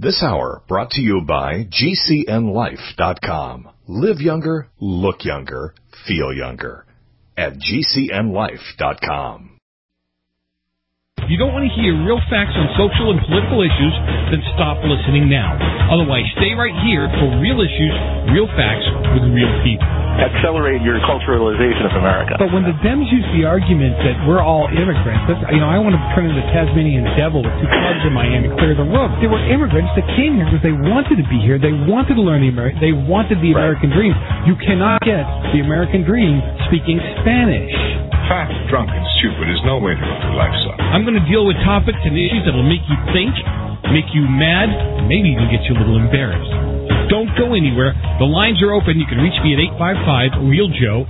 This hour brought to you by GCNLife.com. Live younger, look younger, feel younger. At GCNLife.com. If you don't want to hear real facts on social and political issues, then stop listening now. Otherwise, stay right here for real issues, real facts with real people. Accelerate your culturalization of America. But when the Dems use the argument that we're all immigrants, I want to turn into Tasmanian devil with two clubs in Miami, clear the road. There were immigrants that came here because they wanted to be here. They wanted to learn they wanted the American dream. You cannot get the American dream speaking Spanish. Fat, drunk, and stupid is no way to live your life, son. I'm going to deal with topics and issues that will make you think, make you mad, maybe even get you a little embarrassed. Don't go anywhere. The lines are open. You can reach me at 855-REAL-JOE,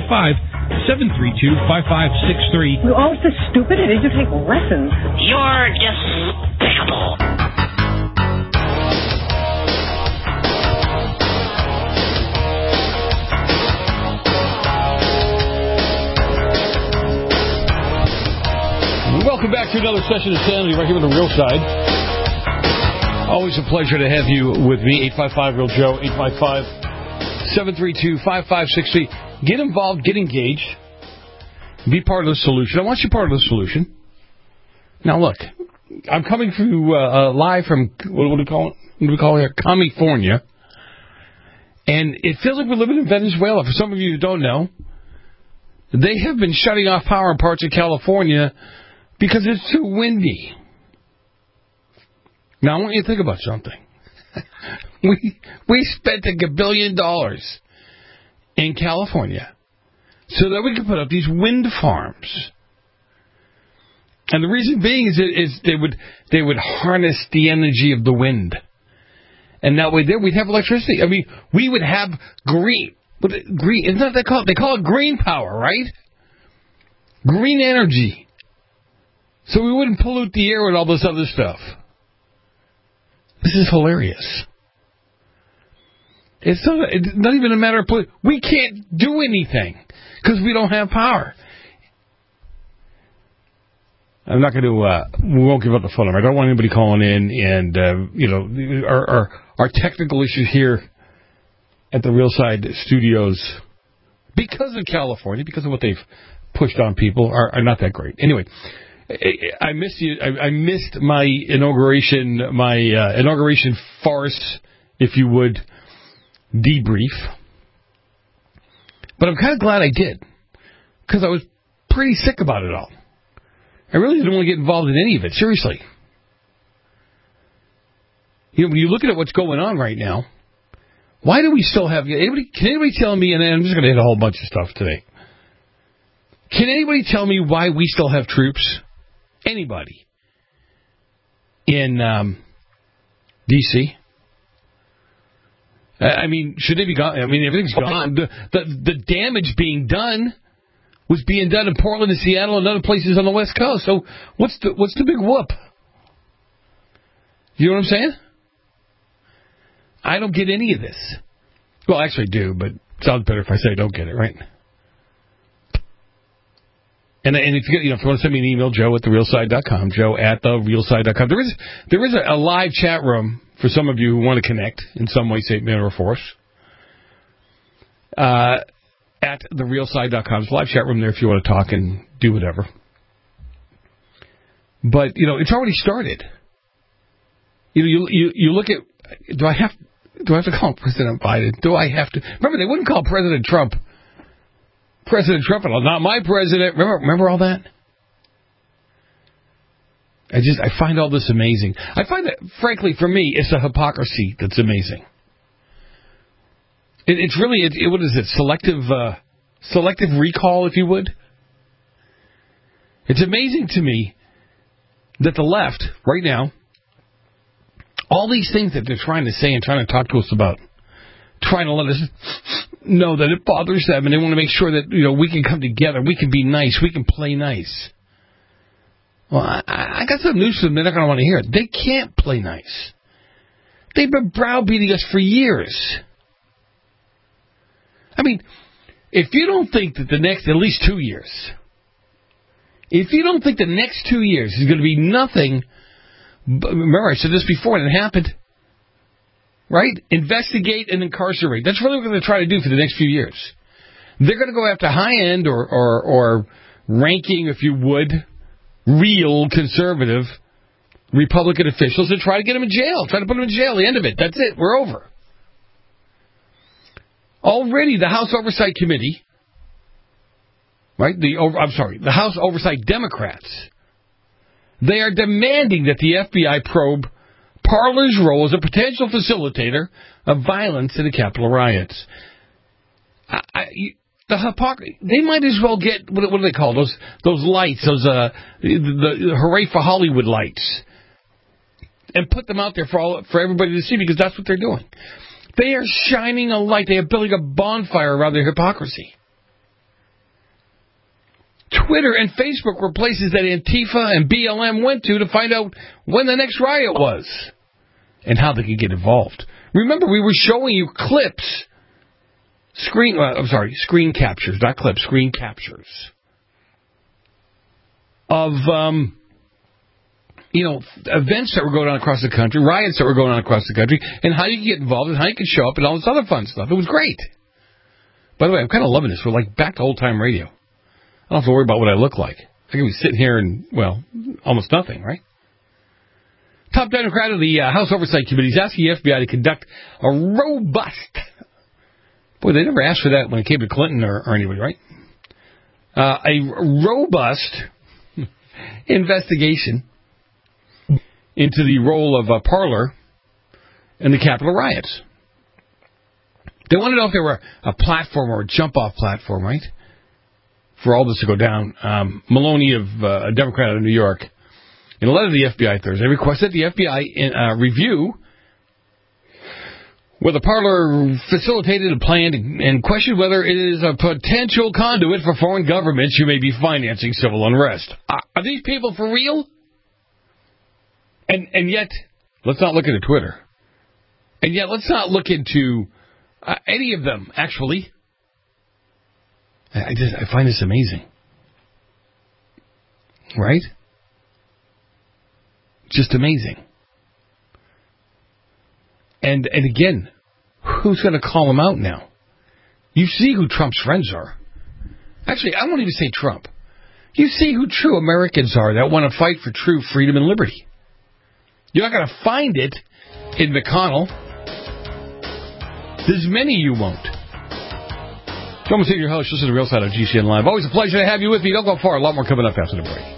855-732-5563. You're always this stupid. I need to take lessons. You're despicable. Welcome back to another session of Sanity right here on The Real Side. Always a pleasure to have you with me. 855-REAL-JOE, 855-732-5563. Get involved, get engaged. Be part of the solution. I want you part of the solution. Now, look, I'm coming through live from, what do we call it? What do we call it here? California. And it feels like we're living in Venezuela. For some of you who don't know, they have been shutting off power in parts of California because it's too windy. Now, I want you to think about something. We spent $1 billion in California so that we could put up these wind farms. And the reason being is they would harness the energy of the wind. And that way there we'd have electricity. I mean, we would have green. Isn't that what they call it? They call it green power, right? Green energy. So we wouldn't pollute the air with all this other stuff. This is hilarious. It's not even a matter of... We can't do anything because we don't have power. I'm not going to... we won't give up the phone number. I don't want anybody calling in and, our technical issues here at the Real Side Studios, because of California, because of what they've pushed on people, are not that great. Anyway... I missed you. I missed my inauguration farce, if you would, debrief. But I'm kind of glad I did, because I was pretty sick about it all. I really didn't want to get involved in any of it. Seriously. You know, when you look at what's going on right now, why do we still have... Can anybody tell me, and I'm just going to hit a whole bunch of stuff today. Can anybody tell me why we still have troops? Anybody in D.C.? I mean, should they be gone? I mean, everything's gone. The damage being done was being done in Portland and Seattle and other places on the West Coast. So what's the big whoop? You know what I'm saying? I don't get any of this. Well, actually I do, but it sounds better if I say I don't get it, right? And if you want to send me an email, joe@therealside.com, joe@therealside.com. There is a live chat room for some of you who want to connect in some way, shape, manner, or force. At therealside.com. There's a live chat room there if you want to talk and do whatever. But, it's already started. You look at, do I have to call President Biden? Do I have to? Remember, they wouldn't call President Trump President Trump, not my president. Remember all that? I find all this amazing. I find that, frankly, for me, it's a hypocrisy that's amazing. It's really, what is it? Selective recall, if you would. It's amazing to me that the left, right now, all these things that they're trying to say and trying to talk to us about, trying to let us know that it bothers them, and they want to make sure that we can come together, we can be nice, we can play nice. Well, I got some news for them. They're not going to want to hear it. They can't play nice. They've been browbeating us for years. I mean, if you don't think that the next at least 2 years, if you don't think the next 2 years is going to be nothing Remember, I said this before, and it happened. Right? Investigate and incarcerate. That's really what they're going to try to do for the next few years. They're going to go after high-end or ranking, if you would, real conservative Republican officials and try to get them in jail. Try to put them in jail. The end of it. That's it. We're over. Already, the House Oversight Committee, right? The House Oversight Democrats, they are demanding that the FBI probe Parler's role as a potential facilitator of violence in the Capitol riots. The hypocrisy. They might as well get what do they call those lights? The Hooray for Hollywood lights, and put them out there for everybody to see, because that's what they're doing. They are shining a light. They are building a bonfire around their hypocrisy. Twitter and Facebook were places that Antifa and BLM went to find out when the next riot was and how they could get involved. Remember, we were showing you clips, screen captures, not clips, screen captures of, events that were going on across the country, riots that were going on across the country, and how you can get involved and how you can show up and all this other fun stuff. It was great. By the way, I'm kind of loving this. We're like back to old-time radio. I don't have to worry about what I look like. I can be sitting here and, almost nothing, right? Top Democrat of the House Oversight Committee is asking the FBI to conduct a robust... Boy, they never asked for that when it came to Clinton or anybody, right? A robust investigation into the role of Parler in the Capitol riots. They want to know if there were a platform or a jump-off platform, right, for all this to go down. Maloney, a Democrat out of New York, in a letter to the FBI Thursday, requested the FBI review whether Parler facilitated a plan and questioned whether it is a potential conduit for foreign governments who may be financing civil unrest. Are these people for real? And yet, let's not look into Twitter. And yet, let's not look into any of them, actually. I find this amazing. Right? Just amazing. And again, who's going to call them out now? You see who Trump's friends are. Actually, I won't even say Trump. You see who true Americans are that want to fight for true freedom and liberty. You're not going to find it in McConnell. There's many you won't. Come and see your host. This is the Real Side of GCN Live. Always a pleasure to have you with me. Don't go far. A lot more coming up after the break.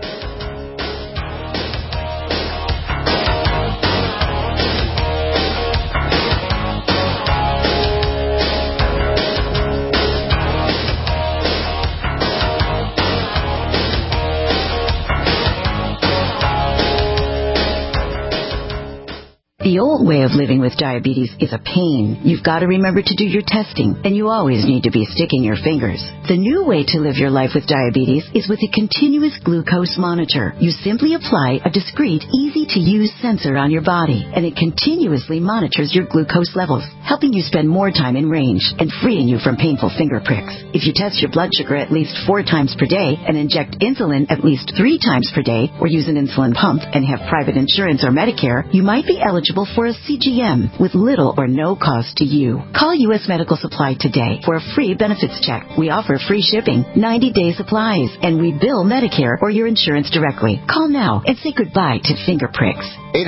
The old way of living with diabetes is a pain. You've got to remember to do your testing, and you always need to be sticking your fingers. The new way to live your life with diabetes is with a continuous glucose monitor. You simply apply a discreet, easy-to-use sensor on your body, and it continuously monitors your glucose levels, helping you spend more time in range and freeing you from painful finger pricks. If you test your blood sugar at least 4 times per day and inject insulin at least 3 times per day, or use an insulin pump and have private insurance or Medicare, you might be eligible for a CGM with little or no cost to you. Call U.S. Medical Supply today for a free benefits check. We offer free shipping, 90-day supplies, and we bill Medicare or your insurance directly. Call now and say goodbye to finger pricks.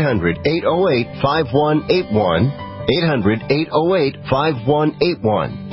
800-808-5181. 800-808-5181.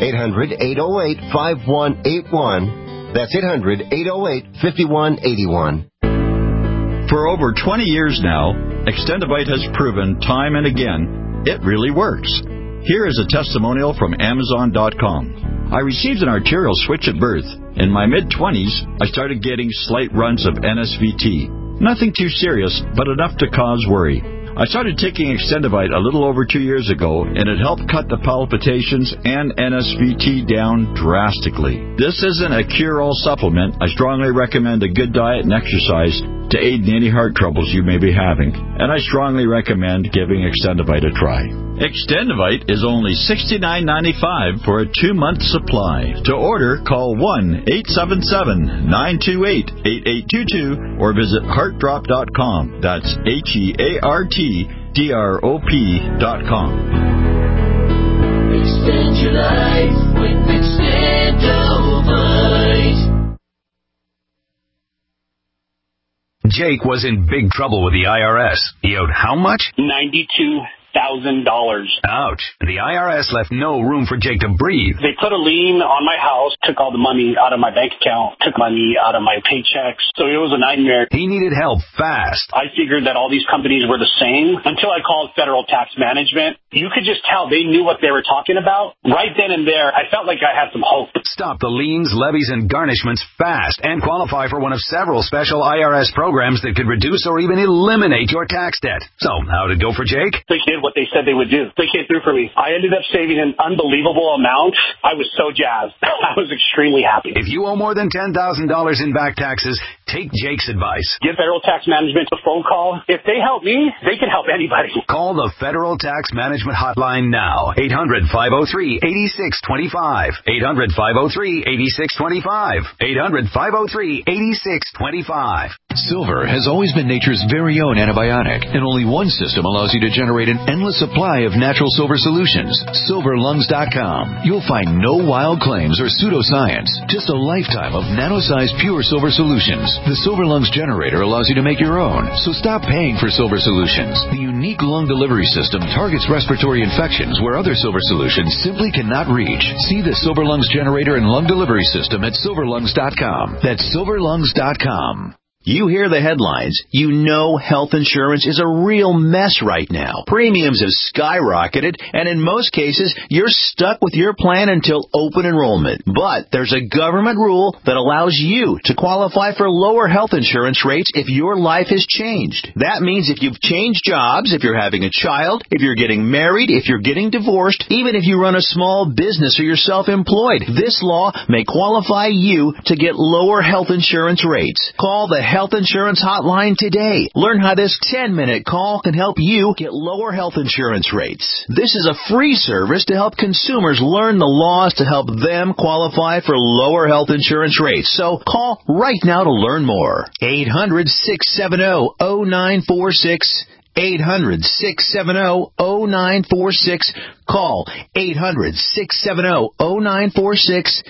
800-808-5181. That's 800-808-5181. For over 20 years now, Extendivite has proven time and again it really works. Here is a testimonial from Amazon.com. I received an arterial switch at birth. In my mid-20s, I started getting slight runs of NSVT. Nothing too serious, but enough to cause worry. I started taking Extendivite a little over 2 years ago, and it helped cut the palpitations and NSVT down drastically. This isn't a cure-all supplement. I strongly recommend a good diet and exercise to aid in any heart troubles you may be having, and I strongly recommend giving Extendivite a try. Extendivite is only $69.95 for a 2-month supply. To order, call 1-877-928-8822 or visit heartdrop.com. That's HEARTDROP.com. Extend your life with Extendivite. Jake was in big trouble with the IRS. He owed how much? $92,000. Ouch. The IRS left no room for Jake to breathe. They put a lien on my house, took all the money out of my bank account, took money out of my paychecks. So it was a nightmare. He needed help fast. I figured that all these companies were the same until I called Federal Tax Management. You could just tell they knew what they were talking about. Right then and there, I felt like I had some hope. Stop the liens, levies, and garnishments fast and qualify for one of several special IRS programs that could reduce or even eliminate your tax debt. So, how did it go for Jake? They did what they said they would do. They came through for me. I ended up saving an unbelievable amount. I was so jazzed. I was extremely happy. If you owe more than $10,000 in back taxes, take Jake's advice. Give Federal Tax Management a phone call. If they help me, they can help anybody. Call the Federal Tax Management Hotline now. 800-503-8625. 800-503-8625. 800-503-8625. Silver has always been nature's very own antibiotic, and only one system allows you to generate an endless supply of natural silver solutions. SilverLungs.com. You'll find no wild claims or pseudoscience, just a lifetime of nano-sized pure silver solutions. The Silver Lungs generator allows you to make your own, so stop paying for silver solutions. The unique lung delivery system targets respiratory infections where other silver solutions simply cannot reach. See the Silver Lungs generator and lung delivery system at SilverLungs.com. That's SilverLungs.com. You hear the headlines. You know health insurance is a real mess right now. Premiums have skyrocketed, and in most cases, you're stuck with your plan until open enrollment. But there's a government rule that allows you to qualify for lower health insurance rates if your life has changed. That means if you've changed jobs, if you're having a child, if you're getting married, if you're getting divorced, even if you run a small business or you're self-employed, this law may qualify you to get lower health insurance rates. Call the Health Insurance Hotline today. Learn how this 10-minute call can help you get lower health insurance rates. This is a free service to help consumers learn the laws to help them qualify for lower health insurance rates. So call right now to learn more. 800-670-0946. 800-670-0946. Call 800-670-0946.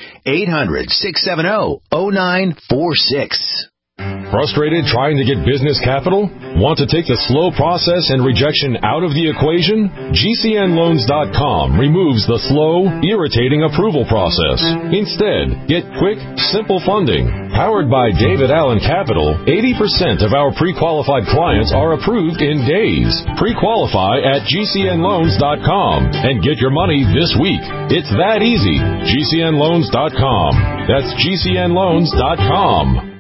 800-670-0946. Frustrated trying to get business capital? Want to take the slow process and rejection out of the equation? GCNLoans.com removes the slow, irritating approval process. Instead, get quick, simple funding. Powered by David Allen Capital, 80% of our pre-qualified clients are approved in days. Pre-qualify at GCNLoans.com and get your money this week. It's that easy. GCNLoans.com. That's GCNLoans.com.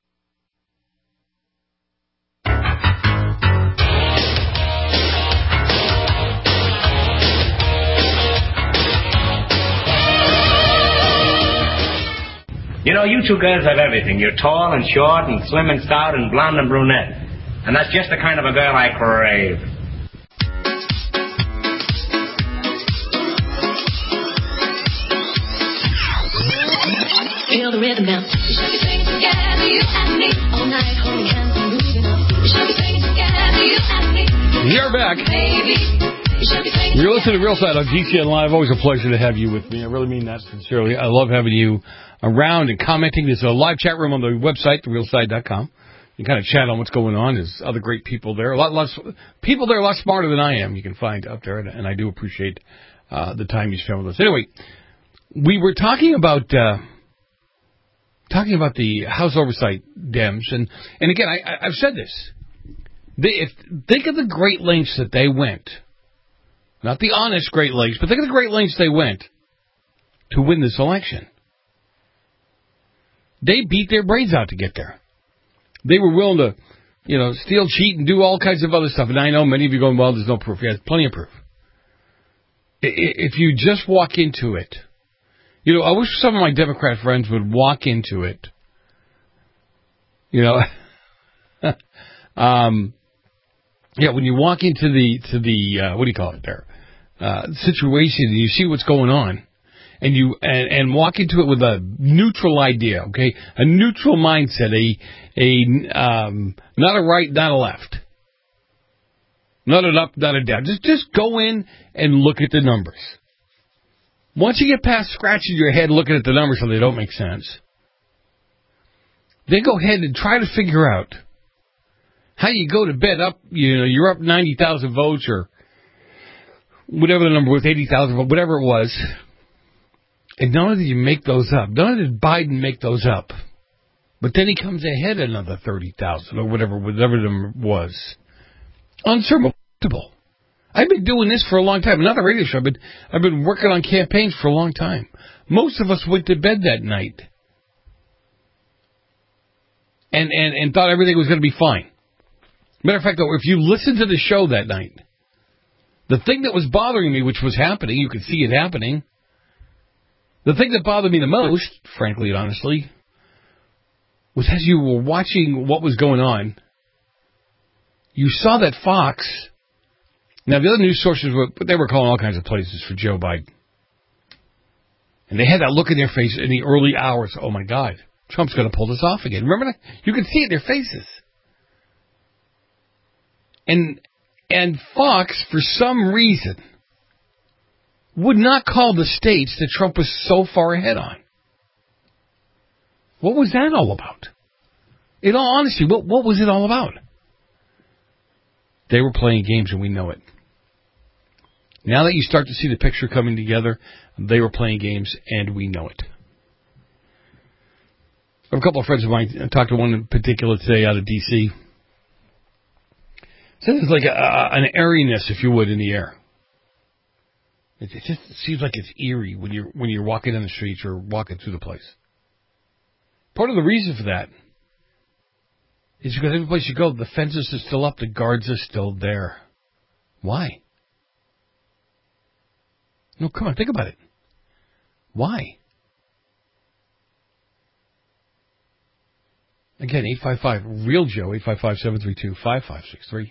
You know, you two girls have everything. You're tall and short and slim and stout and blonde and brunette. And that's just the kind of a girl I crave. Feel the rhythm now. We should be singing together, you and me, all night, holding hands and moving up. We should be singing together, you and me. You're back. Baby. You're listening to Real Side on GCN Live. Always a pleasure to have you with me. I really mean that sincerely. I love having you around and commenting. There's a live chat room on the website, therealside.com. You kind of chat on what's going on. There's other great people there. People there a lot smarter than I am. You can find up there, and I do appreciate the time you spend with us. Anyway, we were talking about the House Oversight Dems, and again, I've said this. Think of the great lengths that they went. Not the honest Great Lakes, but think of the great lengths they went to win this election. They beat their brains out to get there. They were willing to, steal, cheat, and do all kinds of other stuff. And I know many of you are going, well, there's no proof. Yeah, there's plenty of proof. If you just walk into it, I wish some of my Democrat friends would walk into it, Yeah, when you walk into the what do you call it there? Situation, and you see what's going on, and you walk into it with a neutral idea, okay? A neutral mindset, not a right, not a left. Not an up, not a down. Just go in and look at the numbers. Once you get past scratching your head looking at the numbers so they don't make sense, then go ahead and try to figure out how you go to bed up, you're up 90,000 votes or whatever the number was, 80,000 votes, whatever it was. And not only did you make those up, not only did Biden make those up, but then he comes ahead another 30,000 or whatever the number was. Unsurmountable. I've been doing this for a long time. Another radio show. I've been working on campaigns for a long time. Most of us went to bed that night and thought everything was going to be fine. Matter of fact, though, if you listen to the show that night, the thing that was bothering me, which was happening, you could see it happening, the thing that bothered me the most, frankly and honestly, was as you were watching what was going on, you saw that Fox, now the other news sources they were calling all kinds of places for Joe Biden. And they had that look in their face in the early hours. Oh my God, Trump's going to pull this off again. Remember that? You could see it in their faces. And Fox, for some reason, would not call the states that Trump was so far ahead on. What was that all about? In all honesty, what was it all about? They were playing games, and we know it. Now that you start to see the picture coming together, they were playing games, and we know it. I have a couple of friends of mine. I talked to one in particular today out of D.C. So there's like an airiness, if you would, in the air. It just seems like it's eerie when you're walking down the streets or walking through the place. Part of the reason for that is because every place you go, the fences are still up, the guards are still there. Why? No, come on, think about it. Why? Again, 855-REAL-JOE, 855-732-5563.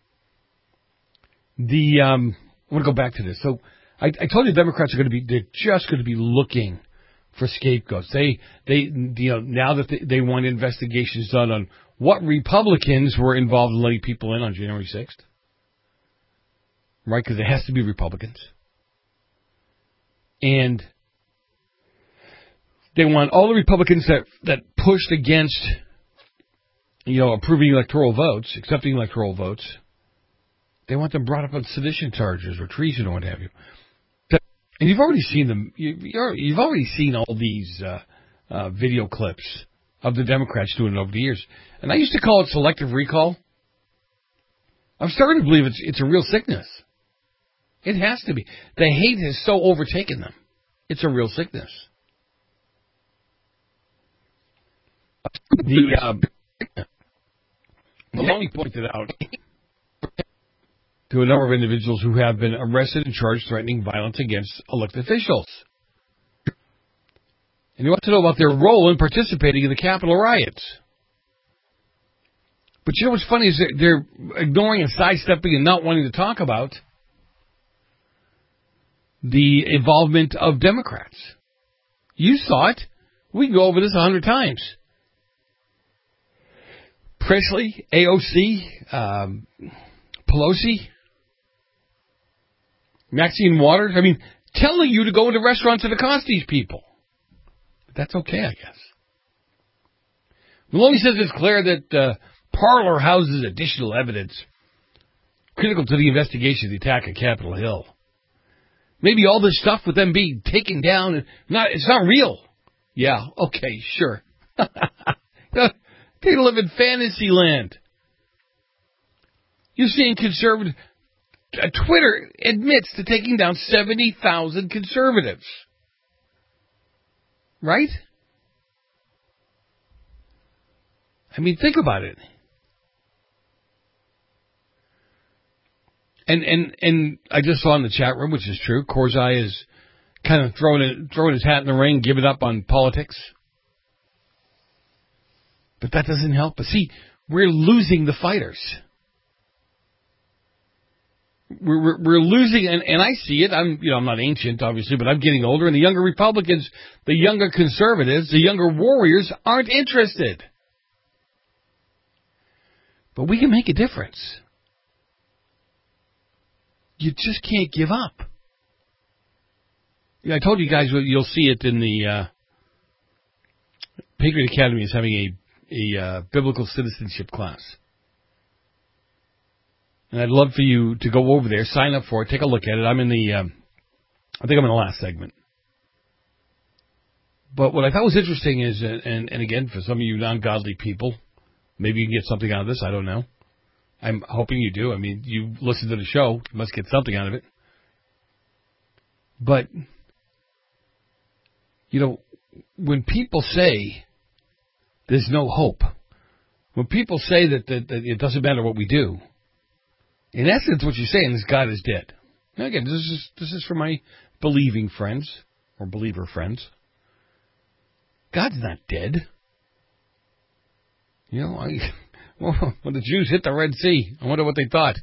I want to go back to this. So I told you Democrats they're just going to be looking for scapegoats. They now that they want investigations done on what Republicans were involved in letting people in on January 6th. Right? Because it has to be Republicans. And they want all the Republicans that pushed against, approving electoral votes, accepting electoral votes. They want them brought up on sedition charges or treason or what have you. And you've already seen them. You've already seen all these video clips of the Democrats doing it over the years. And I used to call it selective recall. I'm starting to believe it's a real sickness. It has to be. The hate has so overtaken them. It's a real sickness. Maloney pointed out to a number of individuals who have been arrested and charged threatening violence against elected officials. And he wants to know about their role in participating in the Capitol riots. But you know what's funny is they're ignoring and sidestepping and not wanting to talk about the involvement of Democrats. You saw it. We can go over this 100 times. Presley, AOC, Pelosi, Maxine Waters. I mean, telling you to go into restaurants and accost these people. But that's okay, I guess. Maloney says it's clear that Parler houses additional evidence critical to the investigation of the attack at Capitol Hill. Maybe all this stuff with them being taken down, it's not real. Yeah, okay, sure. They live in fantasy land. You're seeing conservative... Twitter admits to taking down 70,000 conservatives. Right? I mean, think about it. And I just saw in the chat room, which is true, Corzai is kind of throwing his hat in the ring, giving up on politics. But that doesn't help. But see, we're losing the fighters. We're losing, and I see it. I'm not ancient, obviously, but I'm getting older, and the younger Republicans, the younger conservatives, the younger warriors aren't interested. But we can make a difference. You just can't give up. I told you guys you'll see it in the Patriot Academy is having a biblical citizenship class. And I'd love for you to go over there, sign up for it, take a look at it. I'm in the, I think I'm in the last segment. But what I thought was interesting is, and again, for some of you non-godly people, maybe you can get something out of this, I don't know. I'm hoping you do. I mean, you listen to the show, you must get something out of it. But, when people say there's no hope, when people say that it doesn't matter what we do, in essence, what you're saying is God is dead. Now, again, this is for my believing friends or believer friends. God's not dead. When the Jews hit the Red Sea, I wonder what they thought.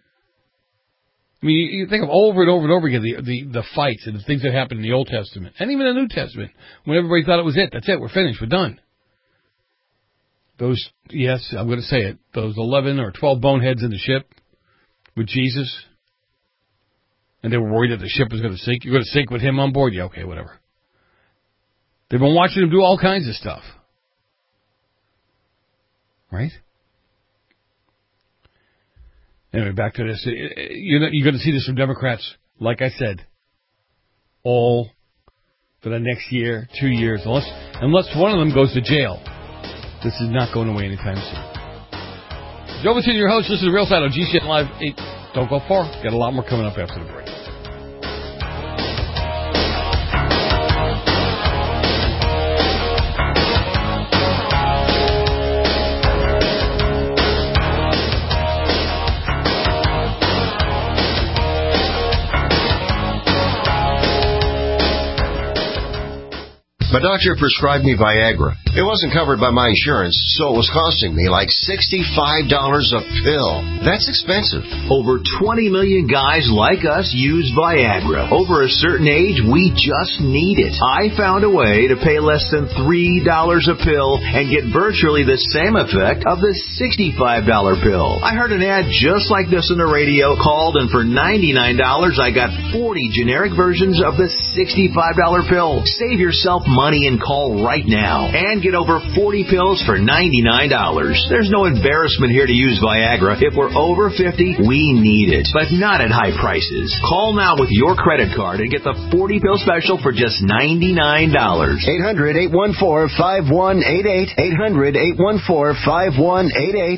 I mean, you think of over and over and over again the fights and the things that happened in the Old Testament and even the New Testament when everybody thought it was it. That's it. We're finished. We're done. Those, yes, I'm going to say it. Those 11 or 12 boneheads in the ship with Jesus, and they were worried that the ship was going to sink. You're going to sink with him on board? Yeah, okay, whatever. They've been watching him do all kinds of stuff. Right? Anyway, back to this. You're going to see this from Democrats, like I said, all for the next year, 2 years, unless one of them goes to jail. This is not going away anytime soon. Joe Martini, your host. This is Real Side on GCN Live 8. Don't go far. Got a lot more coming up after the break. My doctor prescribed me Viagra. It wasn't covered by my insurance, so it was costing me like $65 a pill. That's expensive. Over 20 million guys like us use Viagra. Over a certain age, we just need it. I found a way to pay less than $3 a pill and get virtually the same effect of the $65 pill. I heard an ad just like this on the radio, called, and for $99, I got 40 generic versions of the $65 pill. Save yourself money and call right now and get over 40 pills for $99. There's no embarrassment here to use Viagra. If we're over 50, we need it, but not at high prices. Call now with your credit card and get the 40 pill special for just $99. 800-814-5188. 800-814-5188.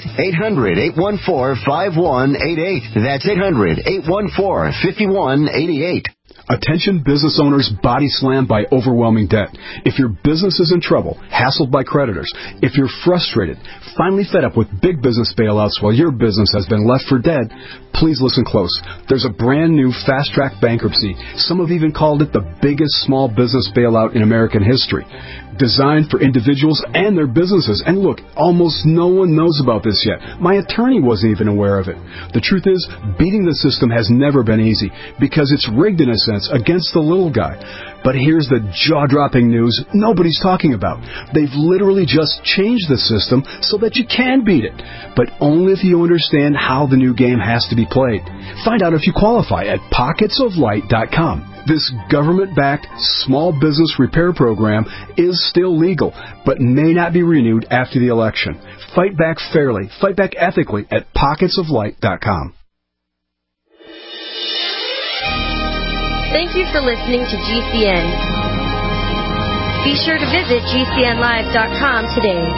800-814-5188. That's 800-814-5188. Attention business owners body slammed by overwhelming debt. If your business is in trouble, hassled by creditors, if you're frustrated, finally fed up with big business bailouts while your business has been left for dead, please listen close. There's a brand new fast-track bankruptcy. Some have even called it the biggest small business bailout in American history. Designed for individuals and their businesses. And look, almost no one knows about this yet. My attorney wasn't even aware of it. The truth is, beating the system has never been easy because it's rigged in a sense against the little guy. But here's the jaw-dropping news nobody's talking about. They've literally just changed the system so that you can beat it, but only if you understand how the new game has to be played. Find out if you qualify at pocketsoflight.com. This government-backed small business repair program is still legal, but may not be renewed after the election. Fight back fairly, fight back ethically at pocketsoflight.com. Thank you for listening to GCN. Be sure to visit GCNlive.com today.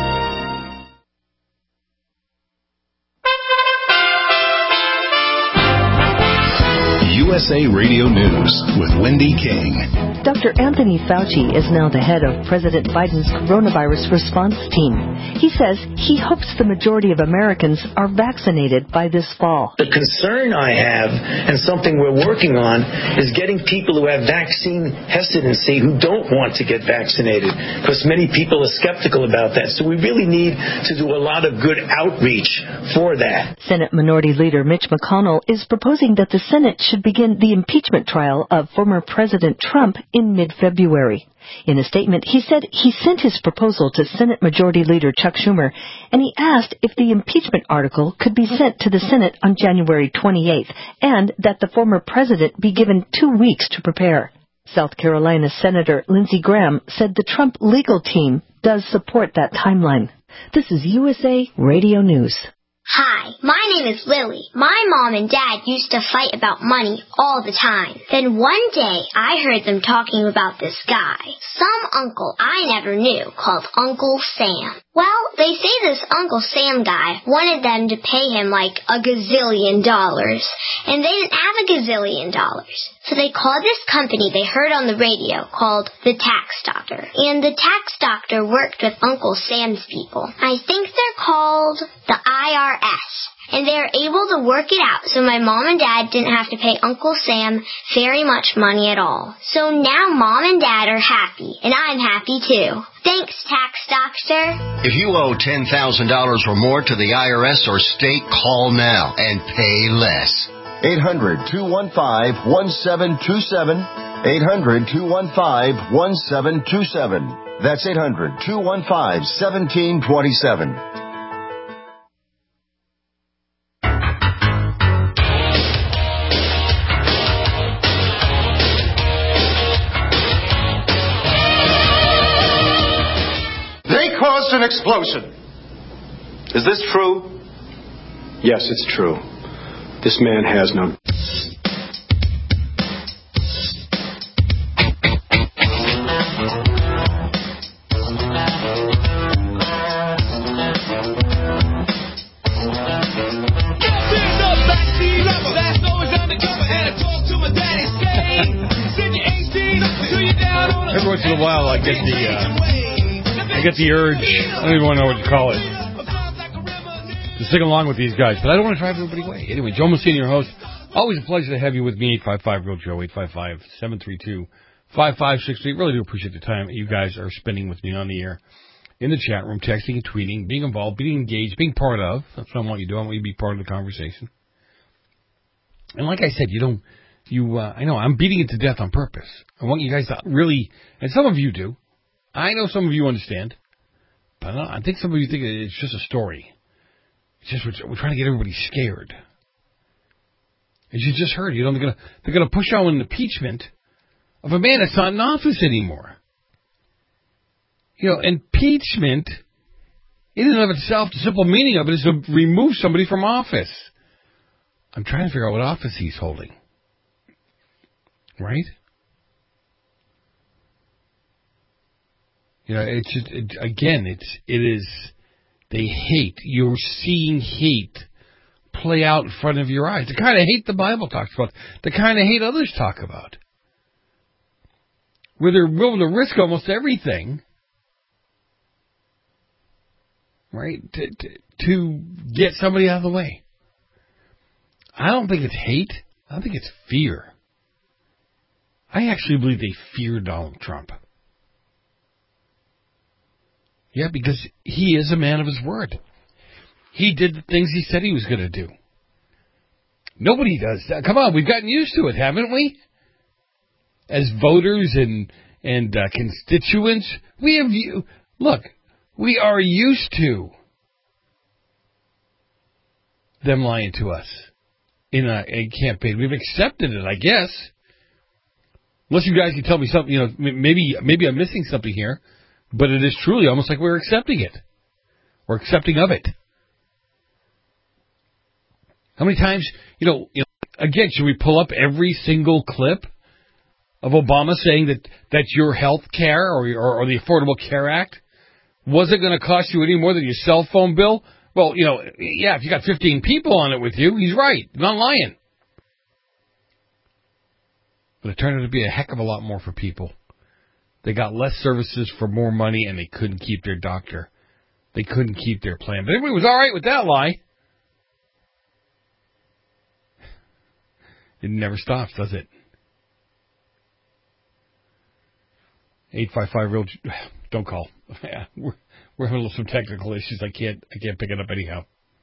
You USA Radio News with Wendy King. Dr. Anthony Fauci is now the head of President Biden's coronavirus response team. He says he hopes the majority of Americans are vaccinated by this fall. The concern I have, and something we're working on, is getting people who have vaccine hesitancy who don't want to get vaccinated, because many people are skeptical about that. So we really need to do a lot of good outreach for that. Senate Minority Leader Mitch McConnell is proposing that the Senate should begin the impeachment trial of former President Trump in mid-February. In a statement, he said he sent his proposal to Senate Majority Leader Chuck Schumer, and he asked if the impeachment article could be sent to the Senate on January 28th, and that the former president be given 2 weeks to prepare. South Carolina Senator Lindsey Graham said the Trump legal team does support that timeline. This is USA Radio News. Hi, my name is Lily. My mom and dad used to fight about money all the time. Then one day, I heard them talking about this guy, some uncle I never knew, called Uncle Sam. Well, they say this Uncle Sam guy wanted them to pay him like $1 gazillion, and they didn't have $1 gazillion. So they called this company they heard on the radio called the Tax Doctor. And the Tax Doctor worked with Uncle Sam's people. I think they're called the IRS. And they were able to work it out so my mom and dad didn't have to pay Uncle Sam very much money at all. So now mom and dad are happy, and I'm happy too. Thanks, Tax Doctor. If you owe $10,000 or more to the IRS or state, call now and pay less. 800-215-1727. 800-215-1727. That's 800-215-1727. Caused an explosion. Is this true? Yes, it's true. This man has no... Every once in a while I get the urge, I don't even want to know what to call it, to sing along with these guys, but I don't want to drive everybody away. Anyway, Joe Messina, your host. Always a pleasure to have you with me, 855-REAL-JOE, 855-732-5563. Really do appreciate the time you guys are spending with me on the air, in the chat room, texting and tweeting, being involved, being engaged, being part of. That's what I want you to do. I want you to be part of the conversation. And like I said, I know, I'm beating it to death on purpose. I want you guys to really, and some of you do. I know some of you understand, but I think some of you think it's just a story. It's just we're trying to get everybody scared. As you just heard, they're gonna push out an impeachment of a man that's not in office anymore. Impeachment, in and of itself, the simple meaning of it is to remove somebody from office. I'm trying to figure out what office he's holding. Right? It's just, they hate. You're seeing hate play out in front of your eyes. The kind of hate the Bible talks about. The kind of hate others talk about. Where they're willing to risk almost everything, right, to get somebody out of the way. I don't think it's hate. I think it's fear. I actually believe they fear Donald Trump. Yeah, because he is a man of his word. He did the things he said he was going to do. Nobody does that. Come on, we've gotten used to it, haven't we? As voters and constituents, we are used to them lying to us in a campaign. We've accepted it, I guess. Unless you guys can tell me something, maybe I'm missing something here. But it is truly almost like we're accepting it. We're accepting of it. How many times, again, should we pull up every single clip of Obama saying that your health care or the Affordable Care Act wasn't going to cost you any more than your cell phone bill? Well, if you got 15 people on it with you, he's right. I'm not lying. But it turned out to be a heck of a lot more for people. They got less services for more money, and they couldn't keep their doctor. They couldn't keep their plan. But everybody was all right with that lie. It never stops, does it? 855 real. Don't call. Yeah, we're having some technical issues. I can't pick it up anyhow.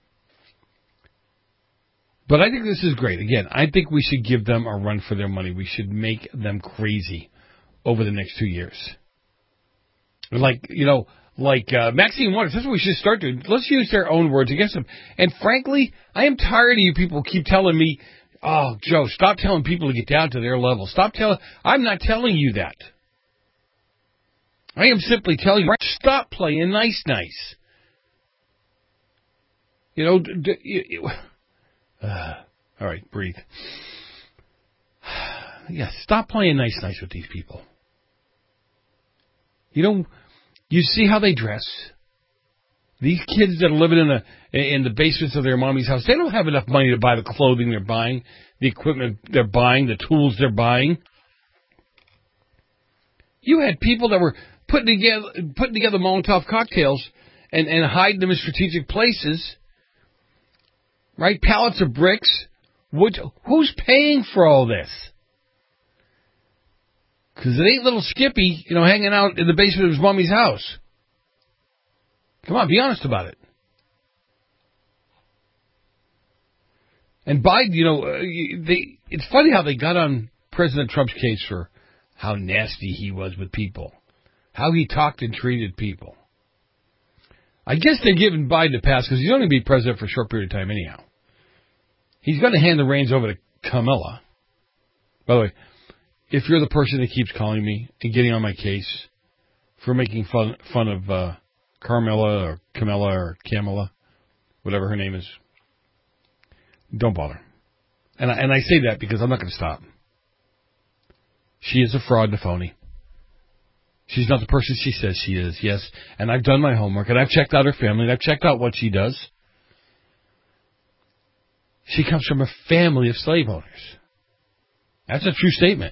But I think this is great. Again, I think we should give them a run for their money. We should make them crazy over the next 2 years. Like Maxine Waters, that's what we should start doing. Let's use their own words against them. And frankly, I am tired of you people keep telling me, oh, Joe, stop telling people to get down to their level. I'm not telling you that. I am simply telling you, stop playing nice. All right, breathe. Yeah, stop playing nice with these people. You see how they dress. These kids that are living in the basements of their mommy's house, they don't have enough money to buy the clothing they're buying, the equipment they're buying, the tools they're buying. You had people that were putting together Molotov cocktails and hiding them in strategic places, right? Pallets of bricks. Who's paying for all this? Because it ain't little Skippy, hanging out in the basement of his mommy's house. Come on, be honest about it. And Biden, it's funny how they got on President Trump's case for how nasty he was with people, how he talked and treated people. I guess they're giving Biden a pass because he's only going to be president for a short period of time anyhow. He's going to hand the reins over to Kamala. By the way, if you're the person that keeps calling me and getting on my case for making fun of Carmela or Camilla or Kamala, whatever her name is, don't bother. And I say that because I'm not going to stop. She is a fraud and a phony. She's not the person she says she is, yes. And I've done my homework, and I've checked out her family, and I've checked out what she does. She comes from a family of slave owners. That's a true statement.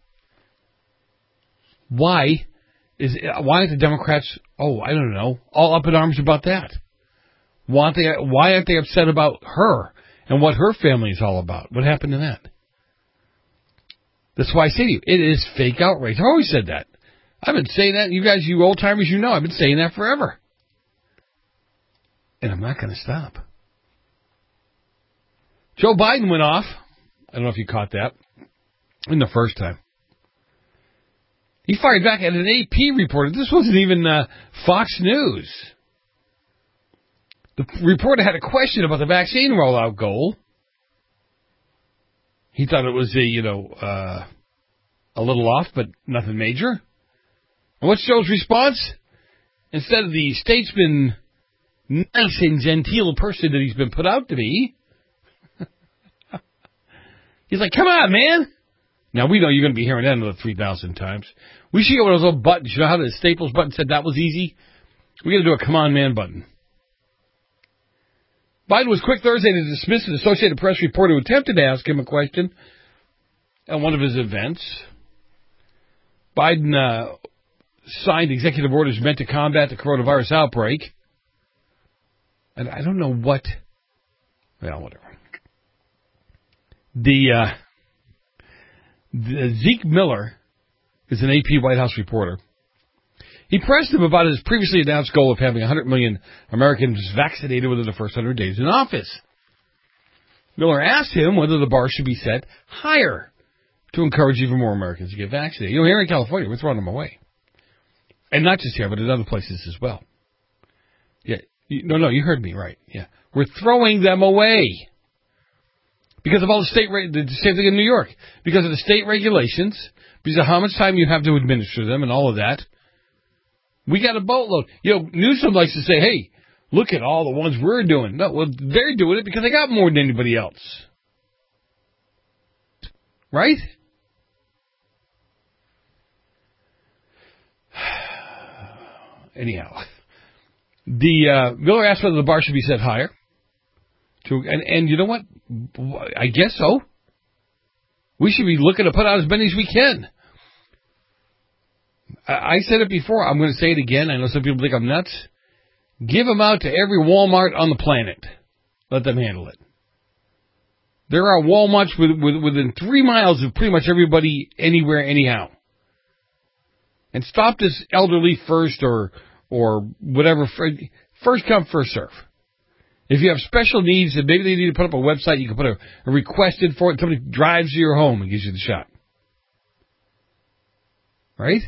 Why aren't the Democrats, I don't know, all up in arms about that? Why aren't they upset about her and what her family is all about? What happened to that? That's why I say to you, it is fake outrage. I've always said that. I've been saying that. You guys, you old-timers, I've been saying that forever. And I'm not going to stop. Joe Biden went off. I don't know if you caught that in the first time. He fired back at an AP reporter. This wasn't even Fox News. The reporter had a question about the vaccine rollout goal. He thought it was a little off, but nothing major. And what's Joe's response? Instead of the statesman, nice and genteel person that he's been put out to be, he's like, come on, man. Now, we know you're going to be hearing that another 3,000 times. We should get one of those little buttons. You know how the Staples button said that was easy? We're going to do a come on, man button. Biden was quick Thursday to dismiss an Associated Press reporter who attempted to ask him a question at one of his events. Biden signed executive orders meant to combat the coronavirus outbreak. And I don't know what... Well, whatever. The Zeke Miller is an AP White House reporter. He pressed him about his previously announced goal of having 100 million Americans vaccinated within the first 100 days in office. Miller asked him whether the bar should be set higher to encourage even more Americans to get vaccinated. Here in California, we're throwing them away. And not just here, but in other places as well. Yeah, you heard me right. Yeah, we're throwing them away. Because of all the same thing in New York. Because of the state regulations, because of how much time you have to administer them and all of that. We got a boatload. Newsom likes to say, hey, look at all the ones we're doing. No, well, they're doing it because they got more than anybody else. Right? Anyhow, the Miller asked whether the bar should be set higher. And you know what? I guess so. We should be looking to put out as many as we can. I said it before. I'm going to say it again. I know some people think I'm nuts. Give them out to every Walmart on the planet. Let them handle it. There are Walmarts within 3 miles of pretty much everybody, anywhere, anyhow. And stop this elderly first or whatever. First come, first serve. If you have special needs and maybe they need to put up a website, you can put a request in for it. Somebody drives to your home and gives you the shot. Right?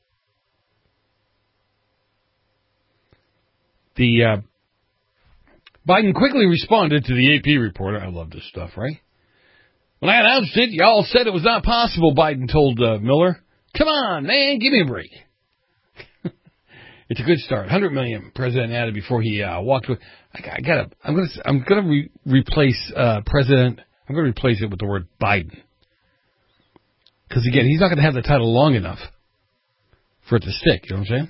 Biden quickly responded to the AP reporter. I love this stuff, right? When I announced it, y'all said it was not possible, Biden told Miller. Come on, man, give me a break. It's a good start. 100 million, President added before he walked away. I'm gonna replace President. I'm gonna replace it with the word Biden, because again, he's not gonna have the title long enough for it to stick. You know what I'm saying?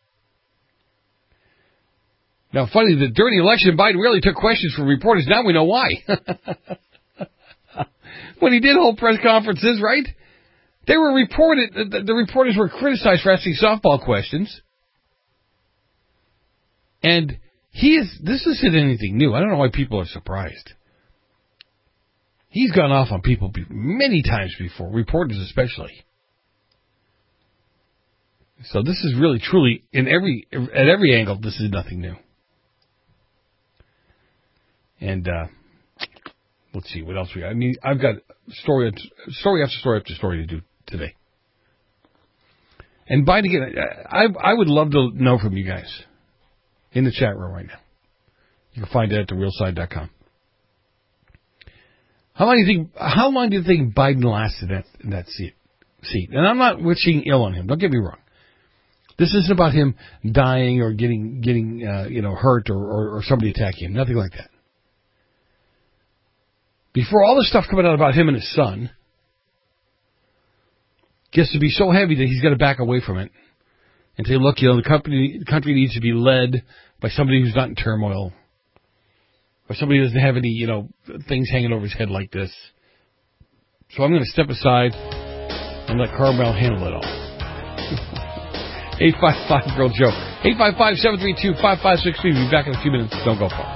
Now, funny that during the election, Biden really took questions from reporters. Now we know why. When he did hold press conferences, right? They were reported. The reporters were criticized for asking softball questions. And this isn't anything new. I don't know why people are surprised. He's gone off on people many times before, reporters especially. So this is really, truly, at every angle, this is nothing new. And let's see what else we got. I mean, I've got story after story after story to do today. And Biden, again, I would love to know from you guys in the chat room right now. You can find it at therealside.com. How long do you think Biden lasted in that seat? And I'm not wishing ill on him. Don't get me wrong. This isn't about him dying or getting hurt or somebody attacking him. Nothing like that. Before all this stuff coming out about him and his son gets to be so heavy that he's got to back away from it and say, look, the country needs to be led by somebody who's not in turmoil, or somebody who doesn't have any, things hanging over his head like this. So I'm going to step aside and let Carmel handle it all. 855 Girl Joe. 855-732-5563. We'll be back in a few minutes. Don't go far.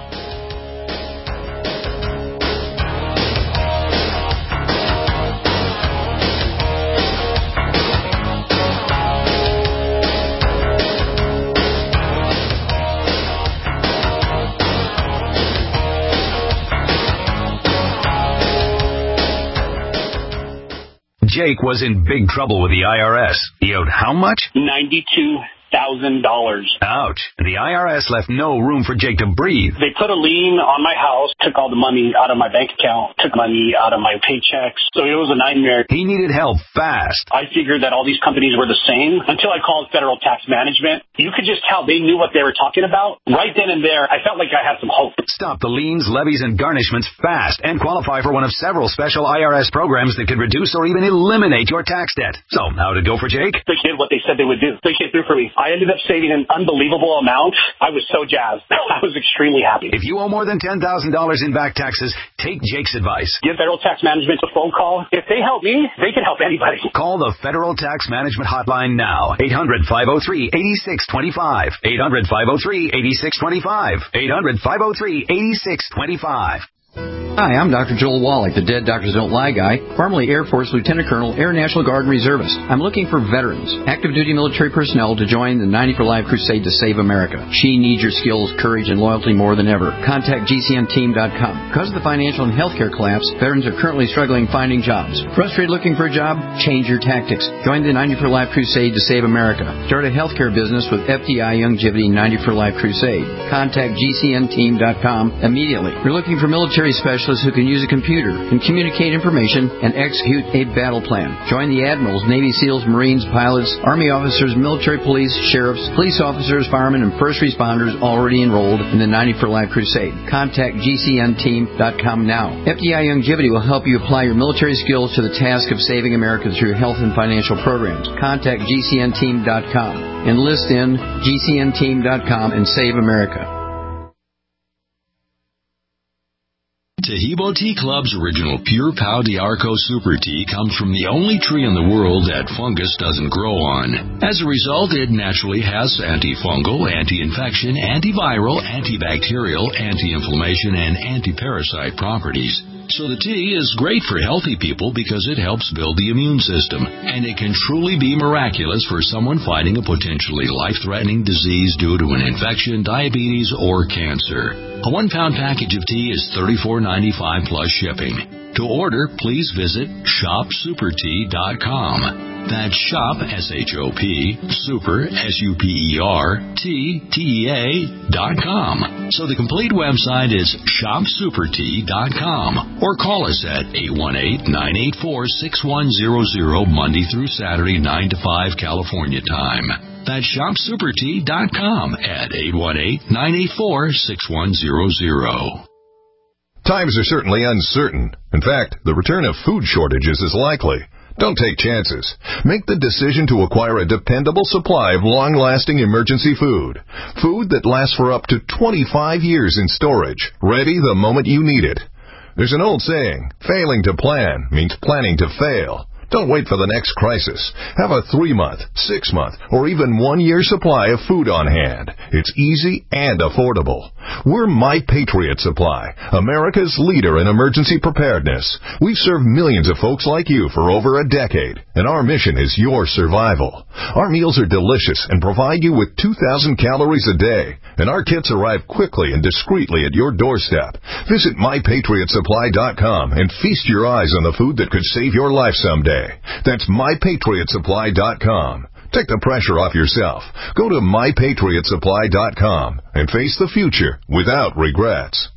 Jake was in big trouble with the IRS. He owed how much? $92,000. Ouch. The IRS left no room for Jake to breathe. They put a lien on my house, took all the money out of my bank account, took money out of my paychecks. So it was a nightmare. He needed help fast. I figured that all these companies were the same until I called Federal Tax Management. You could just tell they knew what they were talking about. Right then and there, I felt like I had some hope. Stop the liens, levies, and garnishments fast and qualify for one of several special IRS programs that could reduce or even eliminate your tax debt. So, how did it go for Jake? They did what they said they would do. They came through for me. I ended up saving an unbelievable amount. I was so jazzed. I was extremely happy. If you owe more than $10,000 in back taxes, take Jake's advice. Give Federal Tax Management a phone call. If they help me, they can help anybody. Call the Federal Tax Management Hotline now. 800-503-8625. 800-503-8625. 800-503-8625. Hi, I'm Dr. Joel Wallach, the Dead Doctors Don't Lie guy, formerly Air Force Lieutenant Colonel, Air National Guard Reservist. I'm looking for veterans, active duty military personnel to join the 90 for Life crusade to save America. She needs your skills, courage, and loyalty more than ever. Contact GCNteam.com. Because of the financial and healthcare collapse, veterans are currently struggling finding jobs. Frustrated looking for a job? Change your tactics. Join the 90 for Life crusade to save America. Start a healthcare business with FDI Youngevity 90 for Life crusade. Contact GCNteam.com immediately. We're looking for military specialists who can use a computer and communicate information and execute a battle plan. Join the admirals, Navy SEALs, Marines, pilots, Army officers, military police, sheriffs, police officers, firemen, and first responders already enrolled in the 90 for Life crusade. Contact GCNteam.com now. FDI Youngevity will help you apply your military skills to the task of saving America through health and financial programs. Contact GCNteam.com. Enlist in GCNteam.com and save America. Tahibo Tea Club's original Pure Pau d'Arco Super Tea comes from the only tree in the world that fungus doesn't grow on. As a result, it naturally has antifungal, anti-infection, antiviral, antibacterial, anti-inflammation, and anti-parasite properties. So the tea is great for healthy people because it helps build the immune system, and it can truly be miraculous for someone fighting a potentially life-threatening disease due to an infection, diabetes, or cancer. A 1-pound package of tea is $34.95 plus shipping. To order, please visit shopsupertea.com. That's shop, S-H-O-P, super, S-U-P-E-R, T-E-A.com. So the complete website is shopsupertea.com. Or call us at 818-984-6100 Monday through Saturday, 9 to 5 California time. That's shopsupertea.com at 818-984-6100. Times are certainly uncertain. In fact, the return of food shortages is likely. Don't take chances. Make the decision to acquire a dependable supply of long-lasting emergency food. Food that lasts for up to 25 years in storage, ready the moment you need it. There's an old saying, failing to plan means planning to fail. Don't wait for the next crisis. Have a 3-month, 6-month, or even 1-year supply of food on hand. It's easy and affordable. We're My Patriot Supply, America's leader in emergency preparedness. We've served millions of folks like you for over a decade, and our mission is your survival. Our meals are delicious and provide you with 2,000 calories a day, and our kits arrive quickly and discreetly at your doorstep. Visit MyPatriotSupply.com and feast your eyes on the food that could save your life someday. That's MyPatriotSupply.com. Take the pressure off yourself. Go to MyPatriotSupply.com and face the future without regrets.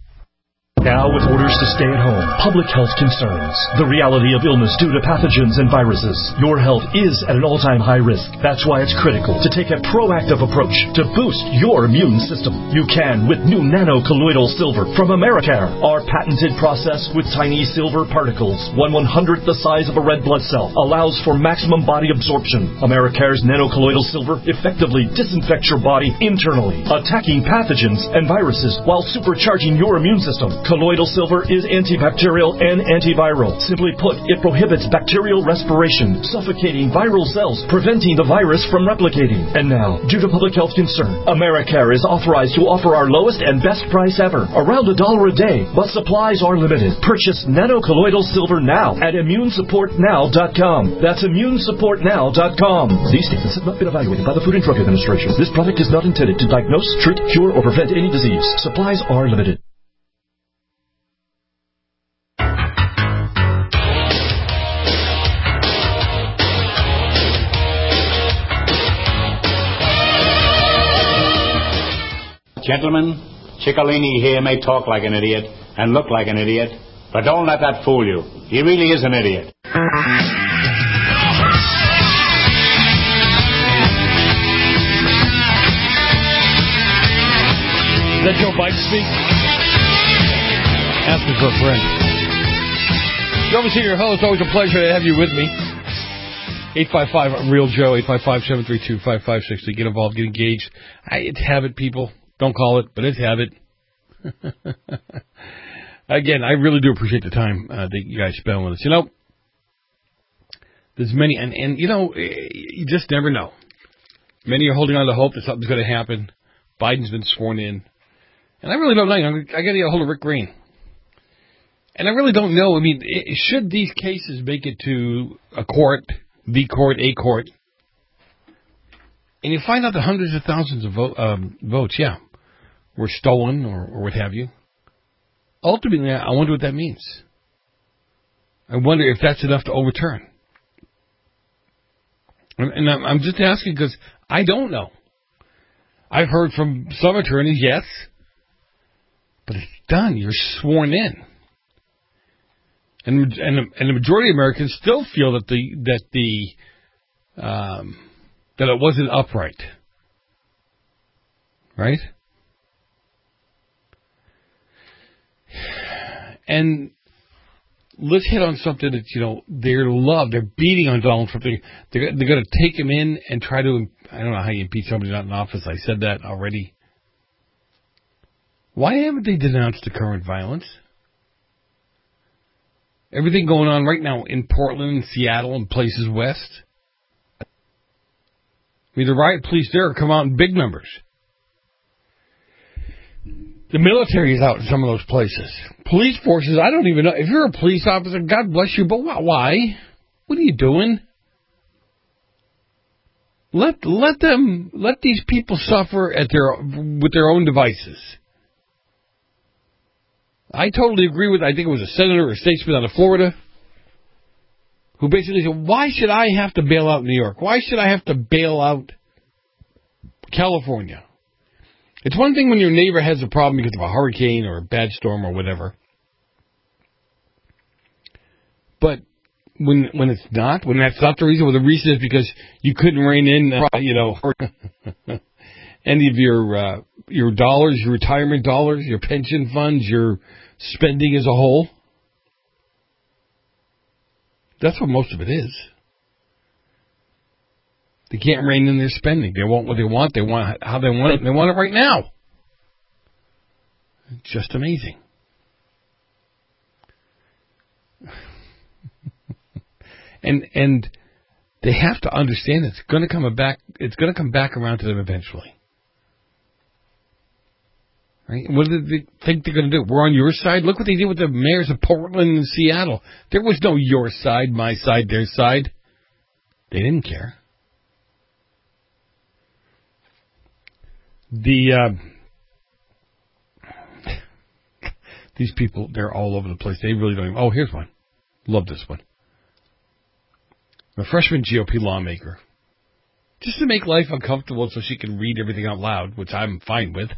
Now, with orders to stay at home, public health concerns, the reality of illness due to pathogens and viruses, your health is at an all-time high risk. That's why it's critical to take a proactive approach to boost your immune system. You can with new nano-colloidal silver from Americare. Our patented process with tiny silver particles, 1/100th the size of a red blood cell, allows for maximum body absorption. Americare's nano-colloidal silver effectively disinfects your body internally, attacking pathogens and viruses while supercharging your immune system. Colloidal silver is antibacterial and antiviral. Simply put, it prohibits bacterial respiration, suffocating viral cells, preventing the virus from replicating. And now, due to public health concern, Americare is authorized to offer our lowest and best price ever, around $1 a day, but supplies are limited. Purchase nano-colloidal silver now at ImmuneSupportNow.com. That's ImmuneSupportNow.com. These statements have not been evaluated by the Food and Drug Administration. This product is not intended to diagnose, treat, cure, or prevent any disease. Supplies are limited. Gentlemen, Ciccolini here may talk like an idiot and look like an idiot, but don't let that fool you. He really is an idiot. Is that Joe Biden speak? Asking for a friend. Joe, your host. Always a pleasure to have you with me. 855-REAL-JOE, 855-732-5560. Get involved, get engaged. It's habit, people. Don't call it, but it's habit. Again, I really do appreciate the time that you guys spend with us. You know, there's many, and you know, you just never know. Many are holding on to hope that something's going to happen. Biden's been sworn in. And I really don't know. I got to get a hold of Rick Green. And I really don't know. I mean, should these cases make it to a court, a court, and you find out that hundreds of thousands of votes, were stolen or what have you. Ultimately, I wonder what that means. I wonder if that's enough to overturn. And I'm just asking because I don't know. I've heard from some attorneys, yes, but it's done. You're sworn in. And the majority of Americans still feel that it wasn't upright. Right? And let's hit on something that, you know, they're beating on Donald Trump. They're going to take him in and try to, I don't know how you impeach somebody not in office. I said that already. Why haven't they denounced the current violence? Everything going on right now in Portland and Seattle and places west. I mean, the riot police there come out in big numbers. The military is out in some of those places. Police forces, I don't even know. If you're a police officer, God bless you, but why? What are you doing? Let these people suffer with their own devices. I totally agree with, I think it was a senator or a statesman out of Florida, who basically said, why should I have to bail out New York? Why should I have to bail out California? It's one thing when your neighbor has a problem because of a hurricane or a bad storm or whatever. But when that's not the reason, well, the reason is because you couldn't rein in, any of your dollars, your retirement dollars, your pension funds, your spending as a whole. That's what most of it is. They can't rein in their spending. They want what they want. They want how they want it. And they want it right now. It's just amazing. And they have to understand it's going to come back. It's going to come back around to them eventually. Right? What do they think they're going to do? We're on your side. Look what they did with the mayors of Portland and Seattle. There was no your side, my side, their side. They didn't care. These people, they're all over the place. They really don't even... Oh, here's one. Love this one. A freshman GOP lawmaker. Just to make life uncomfortable so she can read everything out loud, which I'm fine with.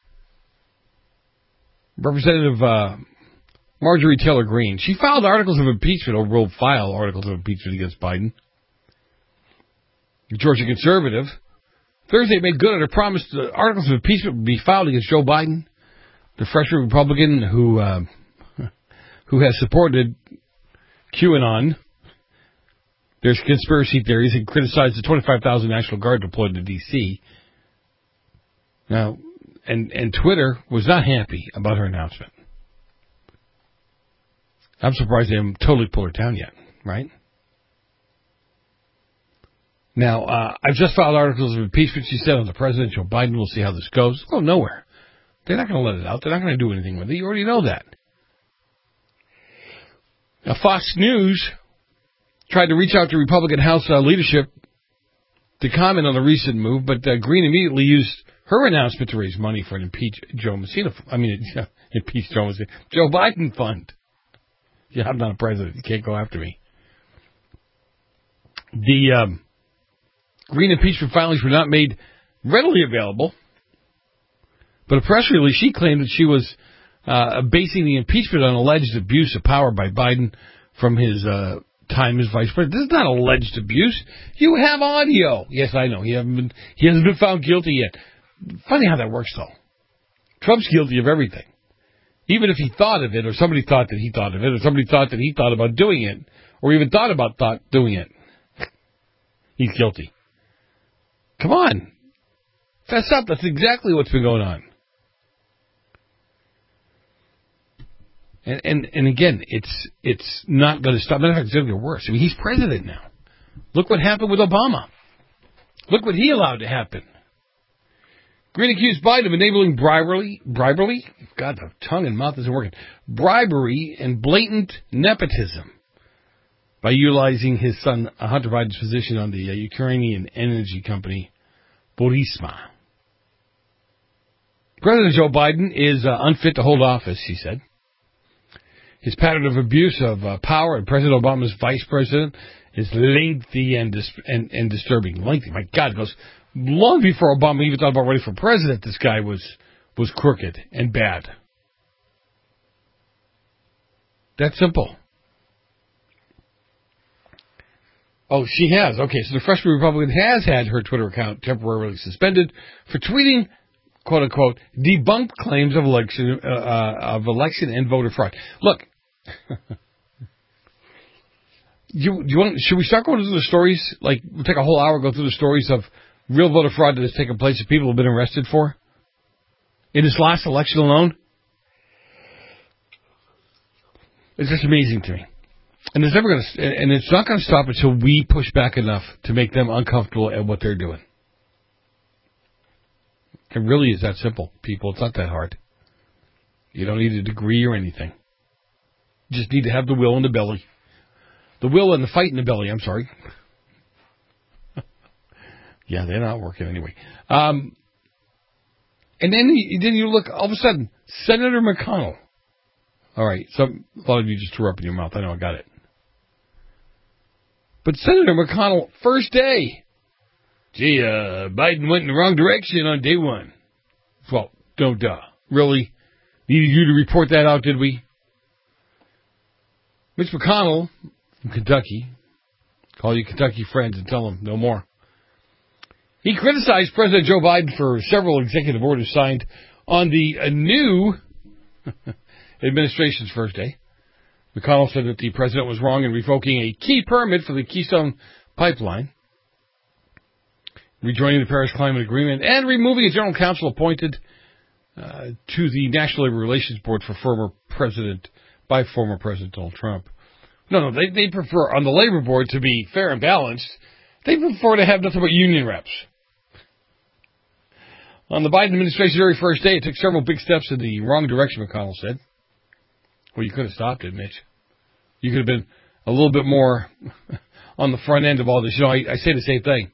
Representative Marjorie Taylor Greene. She filed articles of impeachment, or will file articles of impeachment against Biden. The Georgia conservative Thursday made good on her promise that articles of impeachment would be filed against Joe Biden, the freshman Republican who has supported QAnon. There's conspiracy theories and criticized the 25,000 National Guard deployed to D.C. Now, and Twitter was not happy about her announcement. I'm surprised they haven't totally pulled her down yet, right? Now, I've just filed articles of impeachment, she said, on the president, Joe Biden. We'll see how this goes. Go nowhere. They're not going to let it out. They're not going to do anything with it. You already know that. Now, Fox News tried to reach out to Republican House leadership to comment on the recent move, but Greene immediately used her announcement to raise money for an impeach Joe Biden fund. Yeah, I'm not a president. You can't go after me. The Greene impeachment filings were not made readily available, but a press release, she claimed that she was basing the impeachment on alleged abuse of power by Biden from his time as vice president. This is not alleged abuse. You have audio. Yes, I know. He hasn't been found guilty yet. Funny how that works, though. Trump's guilty of everything. Even if he thought of it, or somebody thought that he thought of it, or somebody thought that he thought about doing it, or even thought about doing it, he's guilty. Come on. Fess up. That's exactly what's been going on. And again, it's not going to stop. Matter of fact, it's going to get worse. I mean, he's president now. Look what happened with Obama. Look what he allowed to happen. Greene accused Biden of enabling bribery? God, the tongue and mouth isn't working. Bribery and blatant nepotism by utilizing his son Hunter Biden's position on the Ukrainian energy company Burisma. President Joe Biden is unfit to hold office, she said. His pattern of abuse of power and President Obama's vice president is lengthy and disturbing. Lengthy, my God, it goes long before Obama even thought about running for president. This guy was crooked and bad. That's simple. Oh, she has. Okay, so the freshman Republican has had her Twitter account temporarily suspended for tweeting, quote unquote, debunked claims of election and voter fraud. Look, should we start going through the stories? Like, we'll take a whole hour, go through the stories of real voter fraud that has taken place that people have been arrested for in this last election alone? It's just amazing to me. And it's never going to, and it's not going to stop until we push back enough to make them uncomfortable at what they're doing. It really is that simple, people. It's not that hard. You don't need a degree or anything. You just need to have the will and the belly. The will and the fight in the belly, I'm sorry. Yeah, they're not working anyway. And then you look, all of a sudden, Senator McConnell. All right, a lot of you just threw up in your mouth. I know, I got it. But Senator McConnell, first day. Gee, Biden went in the wrong direction on day one. Well, really? Needed you to report that out, did we? Mitch McConnell from Kentucky. Call your Kentucky friends and tell them no more. He criticized President Joe Biden for several executive orders signed on the new administration's first day. McConnell said that the president was wrong in revoking a key permit for the Keystone Pipeline, rejoining the Paris Climate Agreement, and removing a general counsel appointed to the National Labor Relations Board for former President Donald Trump. No, they prefer on the Labor Board to be fair and balanced. They prefer to have nothing but union reps. On the Biden administration's very first day, it took several big steps in the wrong direction, McConnell said. Well, you could have stopped it, Mitch. You could have been a little bit more on the front end of all this. You know, I say the same thing.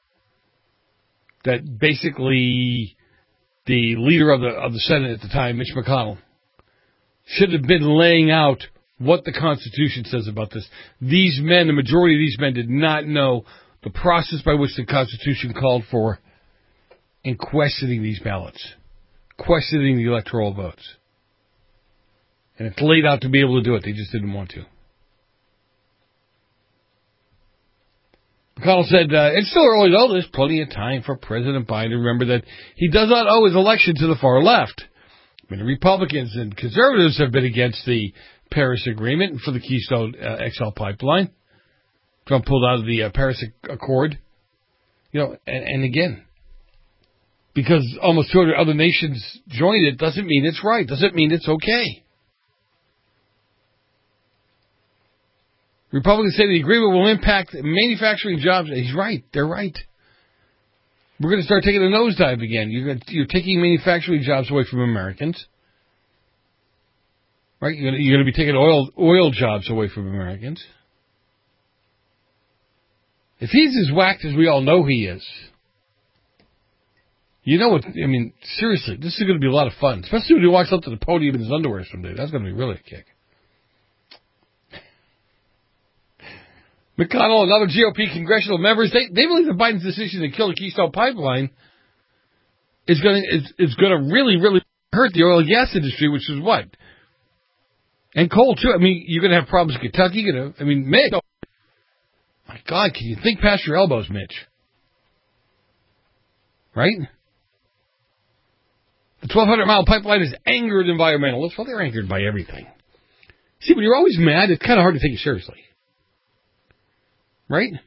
That basically the leader of the Senate at the time, Mitch McConnell, should have been laying out what the Constitution says about this. These men, the majority of these men, did not know the process by which the Constitution called for in questioning these ballots, questioning the electoral votes. And it's laid out to be able to do it. They just didn't want to. McConnell said, it's still early though. There's plenty of time for President Biden to remember that he does not owe his election to the far left. Many Republicans and conservatives have been against the Paris Agreement for the Keystone XL pipeline. Trump pulled out of the Paris Accord. You know, and again, because almost 200 other nations joined it doesn't mean it's right. Doesn't mean it's okay. Republicans say the agreement will impact manufacturing jobs. He's right. They're right. We're going to start taking a nosedive again. You're taking manufacturing jobs away from Americans. Right? You're going to be taking oil jobs away from Americans. If he's as whacked as we all know he is, you know what, I mean, seriously, this is going to be a lot of fun. Especially when he walks up to the podium in his underwear someday. That's going to be really a kick. McConnell and other GOP congressional members, they believe that Biden's decision to kill the Keystone Pipeline is going to really, really hurt the oil and gas industry, which is what? And coal, too. I mean, you're going to have problems in Kentucky. Mitch. My God, can you think past your elbows, Mitch? Right? The 1,200-mile pipeline has angered environmentalists. Well, they're angered by everything. See, when you're always mad, it's kind of hard to take you seriously. Right?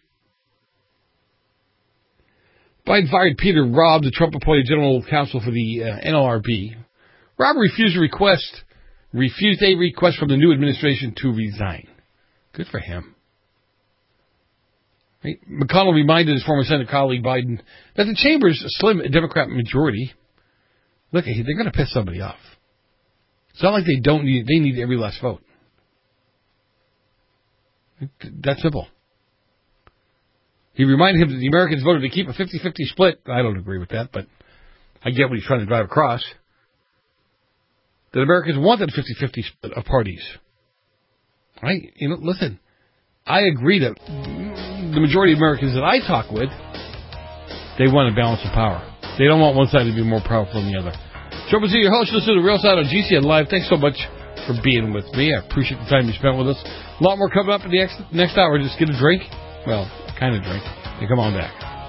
Biden fired Peter Robb, the Trump-appointed general counsel for the NLRB. Robb refused a request from the new administration to resign. Good for him. Right? McConnell reminded his former Senate colleague Biden that the chamber's slim Democrat majority, look, they're going to piss somebody off. It's not like they need every last vote. That's simple. He reminded him that the Americans voted to keep a 50-50 split. I don't agree with that, but I get what he's trying to drive across. That Americans wanted a 50-50 split of parties. Right? Listen, I agree that the majority of Americans that I talk with, they want a balance of power. They don't want one side to be more powerful than the other. Joe Brazil, your host, listen to The Real Side on GCN Live. Thanks so much for being with me. I appreciate the time you spent with us. A lot more coming up in the next hour. Just get a drink. Well, kind of drink. And come on back.